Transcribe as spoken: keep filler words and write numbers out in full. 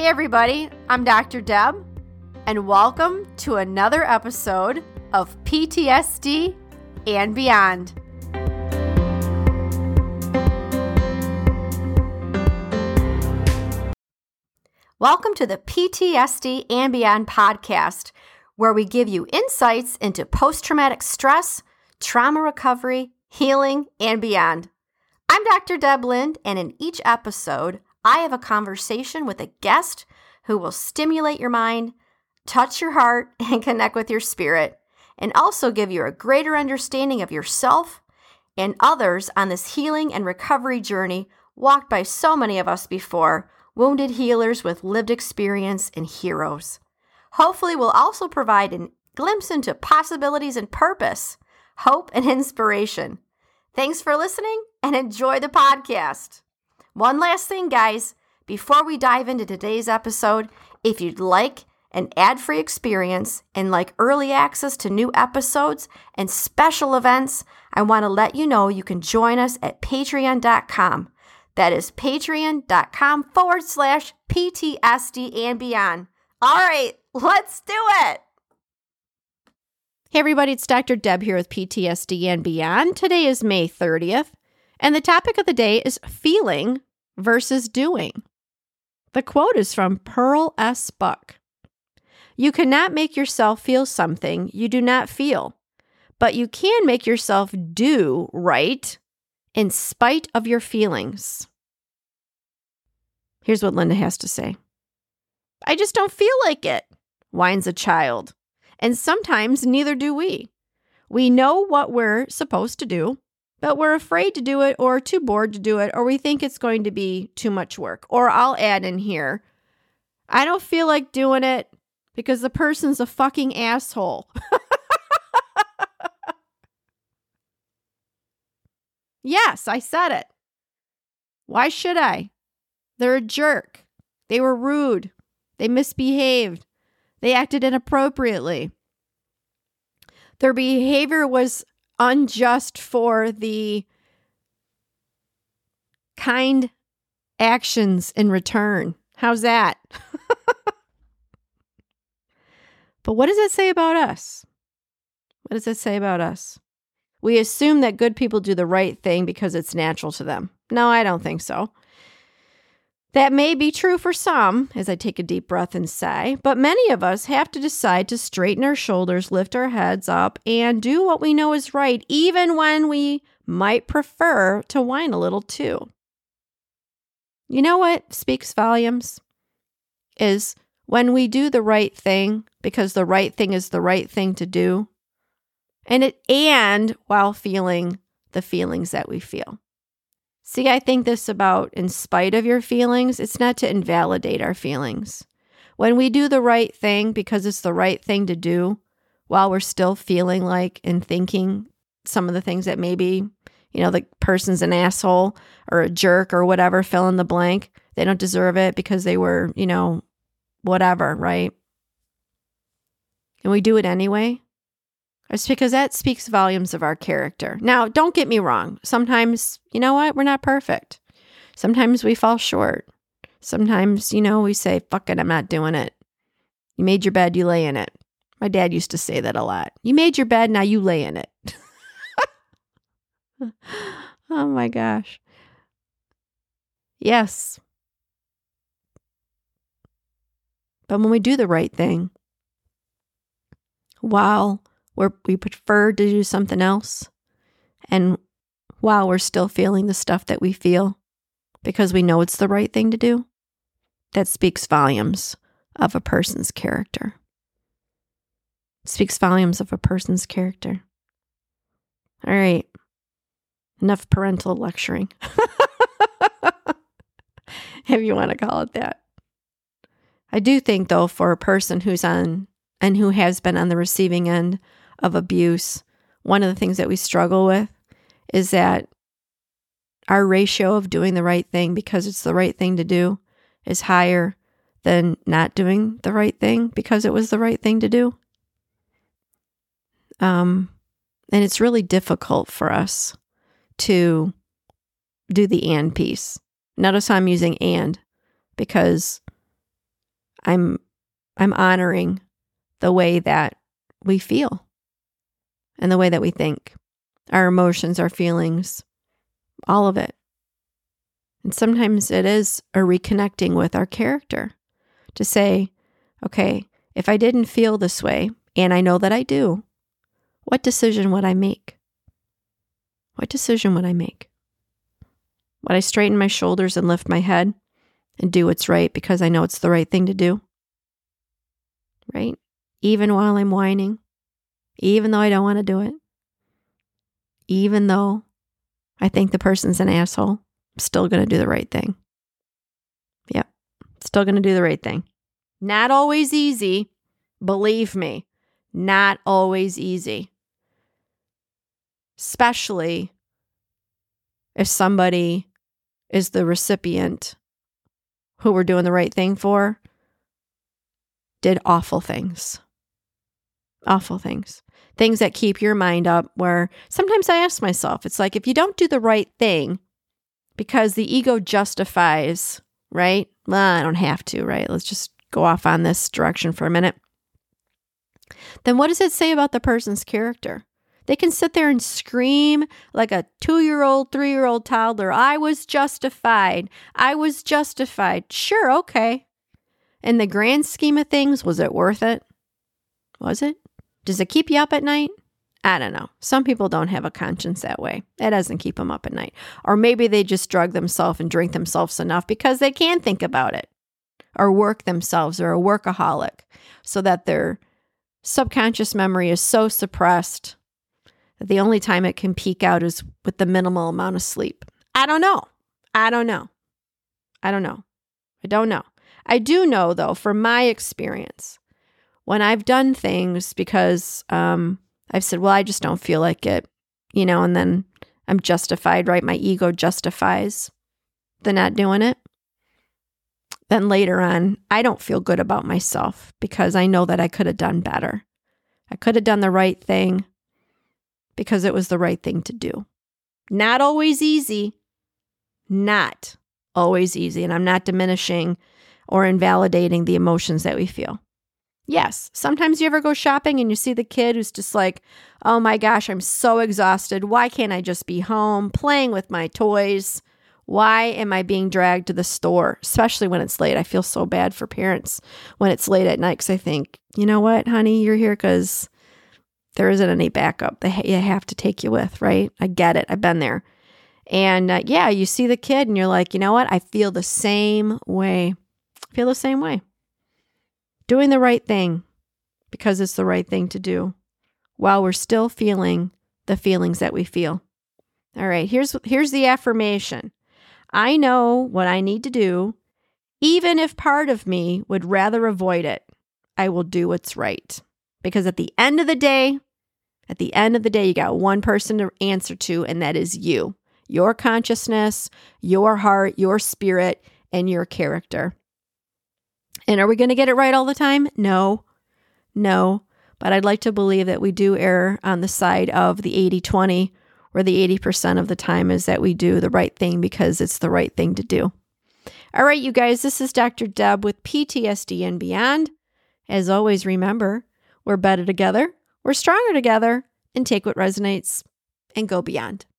everybody, I'm Doctor Deb, and welcome to another episode of P T S D and Beyond. Welcome to the P T S D and Beyond podcast, where we give you insights into post-traumatic stress, trauma recovery, healing, and beyond. I'm Doctor Deb Lind, and in each episode, I have a conversation with a guest who will stimulate your mind, touch your heart, and connect with your spirit, and also give you a greater understanding of yourself and others on this healing and recovery journey walked by so many of us before, wounded healers with lived experience and heroes. Hopefully, we'll also provide a glimpse into possibilities and purpose, hope, and inspiration. Thanks for listening and enjoy the podcast. One last thing, guys, before we dive into today's episode, if you'd like an ad-free experience and like early access to new episodes and special events, I want to let you know you can join us at patreon dot com. That is patreon.com forward slash PTSD and beyond. All right, let's do it. Hey everybody, it's Doctor Deb here with P T S D and Beyond. Today is May thirtieth, and the topic of the day is feeling versus doing. The quote is from Pearl S. Buck. You cannot make yourself feel something you do not feel, but you can make yourself do right in spite of your feelings. Here's what Linda has to say. I just don't feel like it, whines a child. And sometimes neither do we. We know what we're supposed to do, but we're afraid to do it or too bored to do it, or we think it's going to be too much work. Or I'll add in here, I don't feel like doing it because the person's a fucking asshole. Yes, I said it. Why should I? They're a jerk. They were rude. They misbehaved. They acted inappropriately. Their behavior was unjust for the kind actions in return. How's that? But what does it say about us? What does it say about us? We assume that good people do the right thing because it's natural to them. No, I don't think so. That may be true for some, as I take a deep breath and sigh, but many of us have to decide to straighten our shoulders, lift our heads up, and do what we know is right, even when we might prefer to whine a little too. You know what speaks volumes? Is when we do the right thing because the right thing is the right thing to do, and it and while feeling the feelings that we feel. See, I think this about in spite of your feelings, it's not to invalidate our feelings. When we do the right thing because it's the right thing to do, while we're still feeling like and thinking some of the things that maybe, you know, the person's an asshole or a jerk or whatever, fill in the blank, they don't deserve it because they were, you know, whatever, right? And we do it anyway. It's because that speaks volumes of our character. Now, don't get me wrong. Sometimes, you know what? We're not perfect. Sometimes we fall short. Sometimes, you know, we say, fuck it, I'm not doing it. You made your bed, you lay in it. My dad used to say that a lot. You made your bed, now you lay in it. Oh my gosh. Yes. But when we do the right thing, while where we prefer to do something else, and while we're still feeling the stuff that we feel because we know it's the right thing to do, that speaks volumes of a person's character. It speaks volumes of a person's character. All right. Enough parental lecturing. If you want to call it that. I do think, though, for a person who's on and who has been on the receiving end of abuse, one of the things that we struggle with is that our ratio of doing the right thing because it's the right thing to do is higher than not doing the right thing because it was the right thing to do. Um, and it's really difficult for us to do the and piece. Notice how I'm using and because I'm I'm honoring the way that we feel and the way that we think, our emotions, our feelings, all of it. And sometimes it is a reconnecting with our character to say, okay, if I didn't feel this way, and I know that I do, what decision would I make? What decision would I make? Would I straighten my shoulders and lift my head and do what's right because I know it's the right thing to do? Right? Even while I'm whining, even though I don't want to do it, even though I think the person's an asshole, I'm still going to do the right thing. Yep, still going to do the right thing. Not always easy, believe me, not always easy. Especially if somebody is the recipient who we're doing the right thing for, did awful things. Awful things. Things that keep your mind up, where sometimes I ask myself, it's like if you don't do the right thing because the ego justifies, right? Well, I don't have to, right? Let's just go off on this direction for a minute. Then what does it say about the person's character? They can sit there and scream like a two-year-old, three-year-old toddler, I was justified. I was justified. Sure, okay. In the grand scheme of things, was it worth it? Was it? Does it keep you up at night? I don't know. Some people don't have a conscience that way. It doesn't keep them up at night. Or maybe they just drug themselves and drink themselves enough because they can think about it. Or work themselves, or a workaholic, so that their subconscious memory is so suppressed that the only time it can peak out is with the minimal amount of sleep. I don't know. I don't know. I don't know. I don't know. I do know, though, from my experience, when I've done things because um, I've said, well, I just don't feel like it, you know, and then I'm justified, right? My ego justifies the not doing it. Then later on, I don't feel good about myself because I know that I could have done better. I could have done the right thing because it was the right thing to do. Not always easy. Not always easy. And I'm not diminishing or invalidating the emotions that we feel. Yes, sometimes you ever go shopping and you see the kid who's just like, oh my gosh, I'm so exhausted. Why can't I just be home playing with my toys? Why am I being dragged to the store, especially when it's late? I feel so bad for parents when it's late at night because I think, you know what, honey, you're here because there isn't any backup. They ha- you have to take you with, right? I get it. I've been there. And uh, yeah, you see the kid and you're like, you know what? I feel the same way. I feel the same way. Doing the right thing because it's the right thing to do while we're still feeling the feelings that we feel. All right, here's here's the affirmation. I know what I need to do, even if part of me would rather avoid it. I will do what's right. Because at the end of the day, at the end of the day, you got one person to answer to, and that is you. Your consciousness, your heart, your spirit, and your character. And are we going to get it right all the time? No, no. But I'd like to believe that we do err on the side of the eighty twenty, where the eighty percent of the time is that we do the right thing because it's the right thing to do. All right, you guys, this is Doctor Deb with P T S D and Beyond. As always, remember, we're better together, we're stronger together, and take what resonates and go beyond.